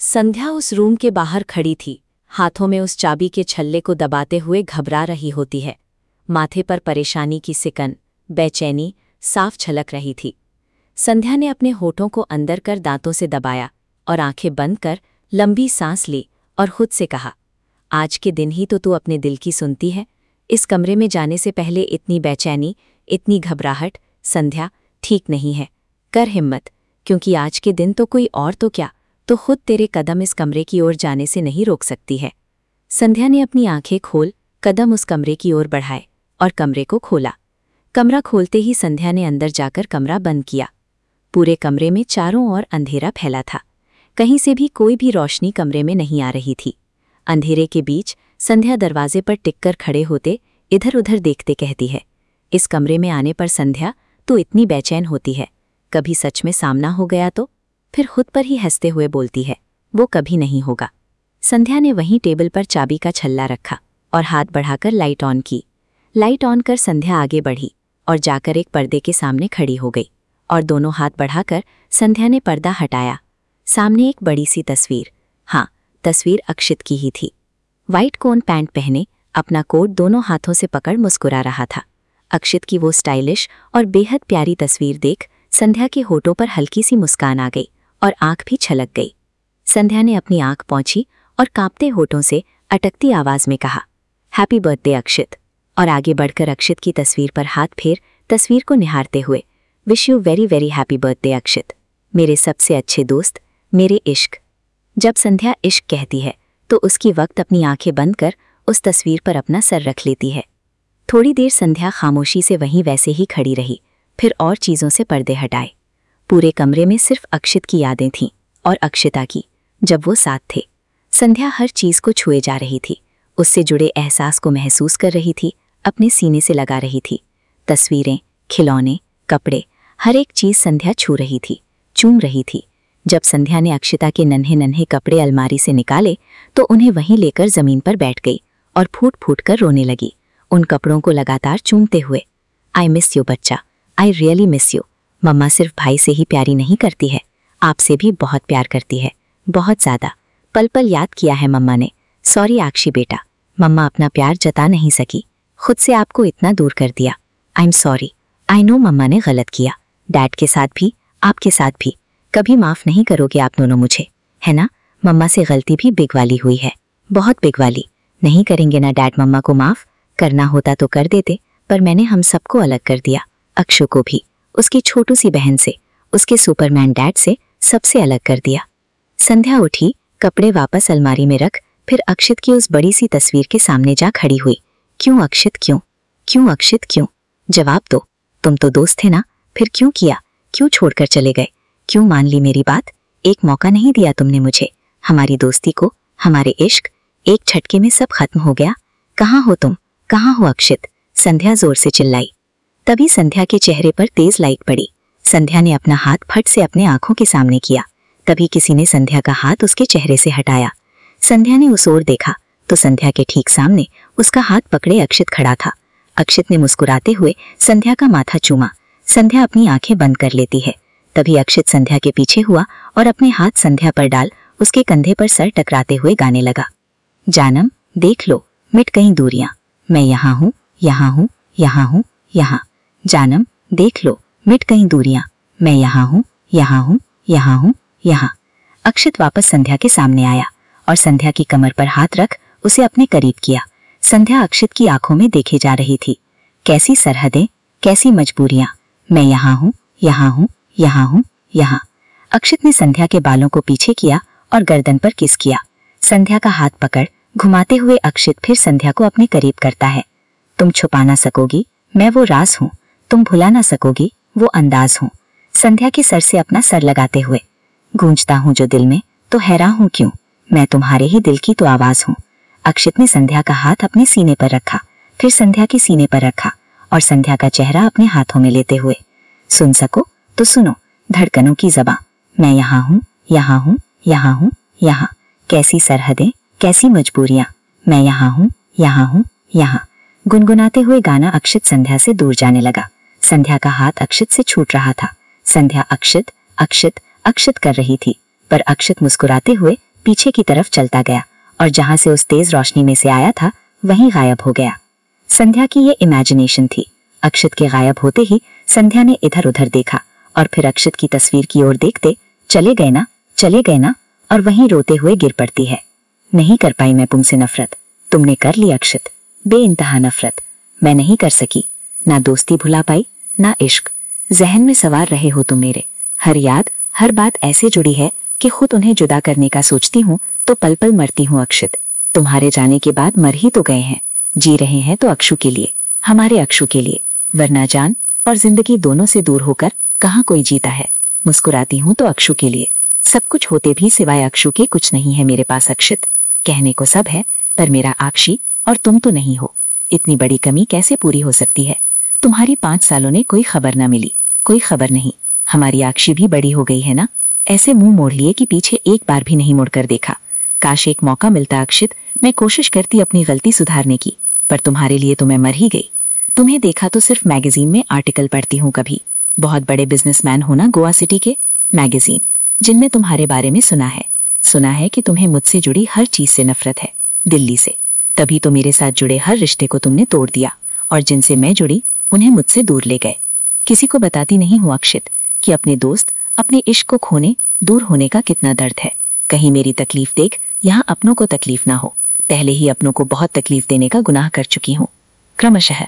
संध्या उस रूम के बाहर खड़ी थी, हाथों में उस चाबी के छल्ले को दबाते हुए घबरा रही होती है। माथे पर परेशानी की सिकन, बेचैनी साफ झलक रही थी। संध्या ने अपने होठों को अंदर कर दांतों से दबाया और आंखें बंद कर लंबी सांस ली और खुद से कहा, आज के दिन ही तो तू अपने दिल की सुनती है। इस कमरे में जाने से पहले इतनी बेचैनी, इतनी घबराहट, संध्या ठीक नहीं है। कर हिम्मत, क्योंकि आज के दिन तो कोई और तो क्या, तो खुद तेरे कदम इस कमरे की ओर जाने से नहीं रोक सकती है। संध्या ने अपनी आंखें खोल कदम उस कमरे की ओर बढ़ाए और कमरे को खोला। कमरा खोलते ही संध्या ने अंदर जाकर कमरा बंद किया। पूरे कमरे में चारों ओर अंधेरा फैला था। कहीं से भी कोई भी रोशनी कमरे में नहीं आ रही थी। अंधेरे के बीच संध्या दरवाजे पर टिककर खड़े होते इधर उधर देखते कहती है, इस कमरे में आने पर संध्या तो इतनी बेचैन होती है, कभी सच में सामना हो गया तो? फिर खुद पर ही हंसते हुए बोलती है, वो कभी नहीं होगा। संध्या ने वहीं टेबल पर चाबी का छल्ला रखा और हाथ बढ़ाकर लाइट ऑन की। लाइट ऑन कर संध्या आगे बढ़ी और जाकर एक पर्दे के सामने खड़ी हो गई और दोनों हाथ बढ़ाकर संध्या ने पर्दा हटाया। सामने एक बड़ी सी तस्वीर, हाँ, तस्वीर अक्षित की ही थी। वाइट कोन पैंट पहने, अपना कोट दोनों हाथों से पकड़ मुस्कुरा रहा था। अक्षित की वो स्टाइलिश और बेहद प्यारी तस्वीर देख संध्या के होठों पर हल्की सी मुस्कान आ गई और आंख भी छलक गई। संध्या ने अपनी आंख पोंछी और कांपते होठों से अटकती आवाज में कहा, हैप्पी बर्थडे अक्षित, और आगे बढ़कर अक्षित की तस्वीर पर हाथ फेर तस्वीर को निहारते हुए, wish you very very happy birthday Akshit, मेरे सबसे अच्छे दोस्त, मेरे इश्क। जब संध्या इश्क कहती है तो उसकी वक्त अपनी आंखें बंद कर उस तस्वीर पर अपना सर रख लेती है। थोड़ी देर संध्या खामोशी से वहीं वैसे ही खड़ी रही, फिर और चीज़ों से पर्दे हटाए। पूरे कमरे में सिर्फ अक्षित की यादें थीं और अक्षिता की, जब वो साथ थे। संध्या हर चीज़ को छुए जा रही थी, उससे जुड़े एहसास को महसूस कर रही थी, अपने सीने से लगा रही थी। तस्वीरें, खिलौने, कपड़े, हर एक चीज़ संध्या छू रही थी, चूम रही थी। जब संध्या ने अक्षिता के नन्हे नन्हे कपड़े अलमारी से निकाले तो उन्हें वहीं लेकर ज़मीन पर बैठ गई और फूट फूट कर रोने लगी, उन कपड़ों को लगातार चूमते हुए। आई मिस यू बच्चा, आई रियली मिस यू। मम्मा सिर्फ भाई से ही प्यारी नहीं करती है, आपसे भी बहुत प्यार करती है, बहुत ज़्यादा। पल पल याद किया है मम्मा ने। सॉरी आक्षी बेटा, मम्मा अपना प्यार जता नहीं सकी, खुद से आपको इतना दूर कर दिया। I am sorry, I know मम्मा ने गलत किया, डैड के साथ भी, आपके साथ भी। कभी माफ़ नहीं करोगे आप दोनों मुझे, है ना? मम्मा से गलती भी बिग वाली हुई है, बहुत बिग वाली। नहीं करेंगे ना डैड मम्मा को माफ़? करना होता तो कर देते, पर मैंने हम सबको अलग कर दिया, अक्षु को भी, उसकी छोटू सी बहन से, उसके सुपरमैन डैड से, सबसे अलग कर दिया। संध्या उठी, कपड़े वापस अलमारी में रख, फिर अक्षित की उस बड़ी सी तस्वीर के सामने जा खड़ी हुई। क्यों अक्षित, क्यों? क्यों अक्षित, क्यों? जवाब दो। तुम तो दोस्त थे ना, फिर क्यों किया? क्यों छोड़कर चले गए? क्यों मान ली मेरी बात? एक मौका नहीं दिया तुमने मुझे, हमारी दोस्ती को, हमारे इश्क। एक झटके में सब खत्म हो गया। कहाँ हो तुम, कहाँ हो अक्षित? संध्या जोर से चिल्लाई। तभी संध्या के चेहरे पर तेज लाइट पड़ी। संध्या ने अपना हाथ फट से अपने आंखों के सामने किया। तभी किसी ने संध्या का हाथ उसके चेहरे से हटाया। संध्या ने उस ओर देखा तो संध्या के ठीक सामने उसका हाथ पकड़े अक्षित खड़ा था। अक्षित ने मुस्कुराते हुए संध्या का माथा चूमा। संध्या अपनी आंखें बंद कर लेती है। तभी अक्षित संध्या के पीछे हुआ और अपने हाथ संध्या पर डाल उसके कंधे पर सर टकराते हुए गाने लगा। जानम देख लो, मिट गई दूरियां, मैं यहाँ हूँ, यहाँ हूँ, यहाँ हूँ, यहाँ। जानम देख लो, मिट गई दूरियां, मैं यहाँ हूँ, यहाँ हूँ, यहाँ हूँ, यहाँ। अक्षित वापस संध्या के सामने आया और संध्या की कमर पर हाथ रख उसे अपने करीब किया। संध्या अक्षित की आंखों में देखे जा रही थी। कैसी सरहदें, कैसी मजबूरियां, मैं यहाँ हूँ, यहाँ हूँ, यहाँ हूँ, यहाँ। अक्षित ने संध्या के बालों को पीछे किया और गर्दन पर किस किया। संध्या का हाथ पकड़ घुमाते हुए अक्षित फिर संध्या को अपने करीब करता है। तुम छुपा ना सकोगी, मैं वो राज हूँ, तुम भुला ना सकोगी, वो अंदाज हूँ। संध्या के सर से अपना सर लगाते हुए, गूंजता हूँ जो दिल में, तो हैरान हूँ क्यों, मैं तुम्हारे ही दिल की तो आवाज हूँ। अक्षित ने संध्या का हाथ अपने सीने पर रखा, फिर संध्या के सीने पर रखा और संध्या का चेहरा अपने हाथों में लेते हुए, सुन सको तो सुनो धड़कनों की ज़बां, मैं यहाँ हूँ, यहाँ हूँ, यहाँ हूँ, यहाँ। कैसी सरहदें, कैसी मजबूरियां, मैं यहाँ हूँ, यहाँ हूँ, यहाँ। गुनगुनाते हुए गाना अक्षित संध्या से दूर जाने लगा। संध्या का हाथ अक्षित से छूट रहा था। संध्या अक्षित, अक्षित, अक्षित कर रही थी, पर अक्षित मुस्कुराते हुए पीछे की तरफ चलता गया और जहां से उस तेज रोशनी में से आया था वहीं गायब हो गया। संध्या की ये इमेजिनेशन थी। अक्षत के गायब होते ही संध्या ने इधर उधर देखा और फिर अक्षत की तस्वीर की ओर देखते चले गए ना और वहीं रोते हुए गिर पड़ती है। नहीं कर पाई मैं तुमसे नफरत, तुमने कर ली अक्षत, बेइंतहा नफरत। मैं नहीं कर सकी, ना दोस्ती भुला पाई ना इश्क। जहन में सवार रहे हो तुम मेरे, हर याद हर बात ऐसे जुड़ी है कि खुद उन्हें जुदा करने का सोचती हूँ तो पल पल मरती हूँ अक्षत। तुम्हारे जाने के बाद मर ही तो गए हैं, जी रहे हैं तो अक्षु के लिए, हमारे अक्षु के लिए, वरना जान और जिंदगी दोनों से दूर होकर कहाँ कोई जीता है। मुस्कुराती हूँ तो अक्षु के लिए, सब कुछ होते भी सिवाय अक्षु के कुछ नहीं है मेरे पास अक्षत। कहने को सब है पर मेरा आक्षी और तुम तो नहीं हो। इतनी बड़ी कमी कैसे पूरी हो सकती है? तुम्हारी 5 सालों ने कोई खबर ना मिली, कोई खबर नहीं। हमारी आक्षी भी बड़ी हो गई है ना। ऐसे मुंह मोड़ लिए कि पीछे एक बार भी नहीं मुड़कर देखा। काश एक मौका मिलता अक्षित, मैं कोशिश करती अपनी गलती सुधारने की, पर तुम्हारे लिए तो मैं मर ही गई। तुम्हें देखा तो सिर्फ मैगजीन में आर्टिकल पढ़ती हूँ कभी, बहुत बड़े बिजनेसमैन हो ना गोवा सिटी के, मैगजीन जिनमें तुम्हारे बारे में सुना है कि तुम्हें मुझसे जुड़ी हर चीज से नफरत है, दिल्ली से। तभी तो मेरे साथ जुड़े हर रिश्ते को तुमने तोड़ दिया और जिनसे मैं जुड़ी उन्हें मुझसे दूर ले गए। किसी को बताती नहीं हूँ अक्षित कि अपने दोस्त, अपने इश्क को खोने, दूर होने का कितना दर्द है। कहीं मेरी तकलीफ देख यहाँ अपनों को तकलीफ ना हो। पहले ही अपनों को बहुत तकलीफ देने का गुनाह कर चुकी हूँ। क्रमशः